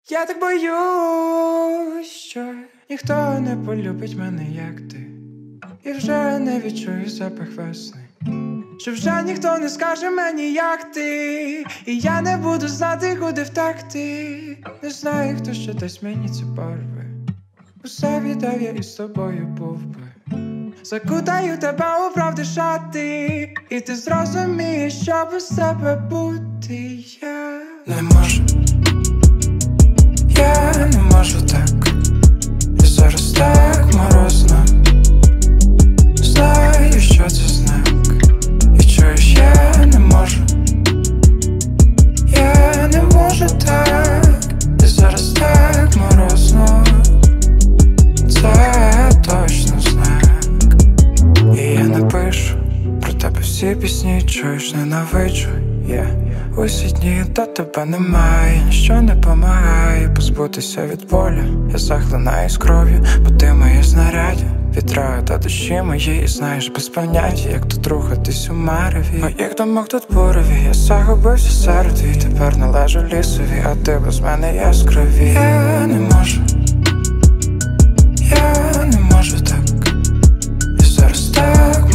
Я так боюсь, що ніхто не полюбить мене, як ти. І вже не відчую запах весни. Що вже ніхто не скаже мені, як ти. І я не буду знати, куди втекти. Не знаю, хто ще дасть мені ці барви. Усе віддав я, і з тобою був би. Закутаю тебе у правди шати. І ти зрозумієш, що без тебе бути я не можу. Я не можу так. І зараз так морозно. Знаю, що це знак. І чуєш, я не можу. Я не можу так. І зараз так морозно. Це точно знак. І я напишу про тебе всі пісні. Чуєш, ненавиджу. Усі дні до тебе немає. Ніщо не помагає позбутися від болю. Я захлинаюсь кров'ю, бо ти моє знаряддя. Вітраю та душі мої, і знаєш без поняття, як тут рухатись у мареві. Моїх думок тут бурові. Я загубився серед твій. Тепер належу лісові, а ти без мене яскраві. Я не можу. Я не можу так. І зараз так